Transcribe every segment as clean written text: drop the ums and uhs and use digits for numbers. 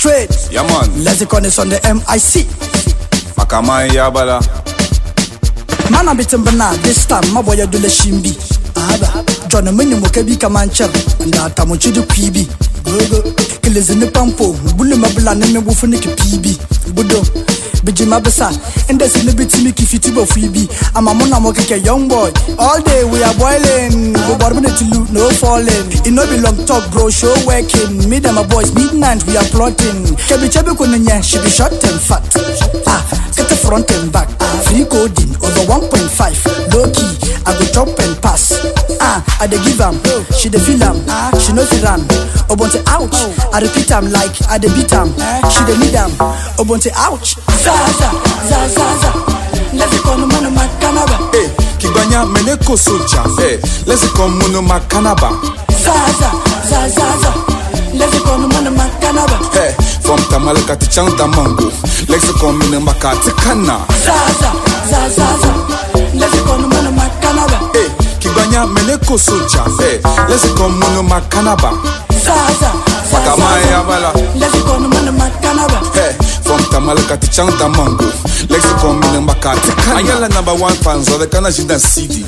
straight. Yeah, man. Lexicon is on the MIC. Makamai Yabala. Man, I'm beaten banana. This time, my boy, do the shimbi. John, a minimum Mokebi Kamancha, and that Tamuchi the PB. Killers in the Pampo, Bulumabla, and Wufunik PB. Budo, Bijima Bessa, and there's a little bit to make if you freebie. I'm a mona moke young boy. All day we are boiling, go barbon to loot, no falling. It no be long talk, bro, show working. Me and my boys, midnight, we are plotting. Kebi Chebukunya, she be short and fat. Get the front and back. Free coding over 1.5. Low key, I go chop and pass. I dey give am, she dey feel am, she no feel am. Obonte ouch, I repeat am like I dey beat am. She dey need am, Obonte ouch. Zaza, zaza, let's go no mono makanaba. Hey, Kibanya meneko soja. Hey, let's go mono makanaba. Zaza, zaza, let's go no mono makanaba. Hey, from Tamalaka to Chanta Mango, let's go mono makati kana. Zaza, zaza, let's go no mono makanaba. Hey, Kibanya meneko soja. Hey, let's go mono makanaba. Zaza, Makamai Yabala. let's go no mono makanaba. Hey, from Tamalaka to Chanta Mango, let's go mono makati kana. Ayala #1 fans of the Canadian CD.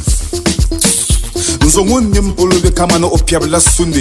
Nzongun nimpolo be kamano opiabla Sunday.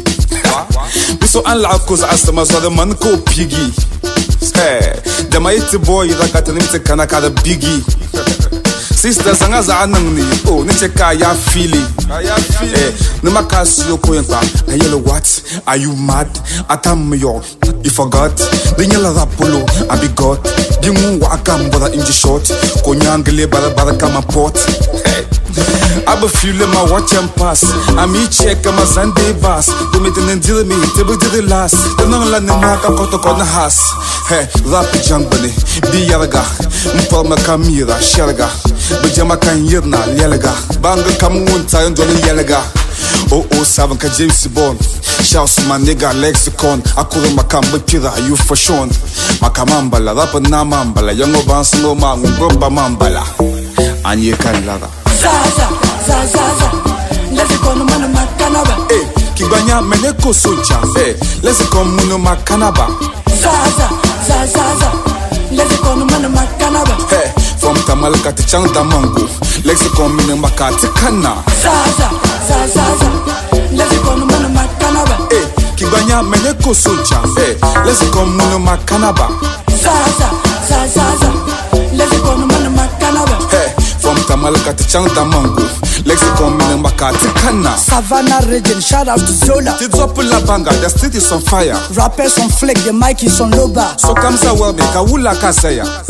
Biso anla cause asama so the man ko piggy. Hey, the mighty boy rakata nimte kanaka the biggie. Sister zangaza anangni, oh nicheka ya fili. Eh, numakasi yoko yempa. Na yellow what? Are you mad? Atam yo, you forgot. The yellow rapolo, I be got. Dimu wakam brother in the short. Konyangle bara kama pot. Hey. I be feeling my watch and pass. I'm check my Sunday bus. Do me the deal me, table to the last. The non la nemaka koto na has. Hey, rap jambani, be yaraga. Mpalma kamira, sherga. Bajama kan yirna, yelaga. Banga kamun tayon doni yelaga. Oh, seven ka James Bond. Shouts my nigga Lexicon. Akuru makamba pira, you for sure. Makamambala, rapa na mambala. Yango bansuno mangu, mambala. Anye kan lada. Zaza, zaza, let's go no mono makanaba. Hey, Kibanya meneko soja. Hey, let's go mono makanaba. Zaza, zaza, let's go no mono makanaba. Hey, from Tamalaka to Chanta Mango, let's go mono makati kana. Zaza, zaza, let's go no mono makanaba. Hey, Kibanya meneko soja. Hey, let's go mono makanaba. Zaza, zaza, let's go no mono makanaba. Hey, from Tamalaka to Chanta Mango, let's go mono makati kana. Savannah region, shout out to Zola. The drop la banga, the street is on fire. Rappers on flick, the mic is on low bar. So comes a well make a wula kasaya.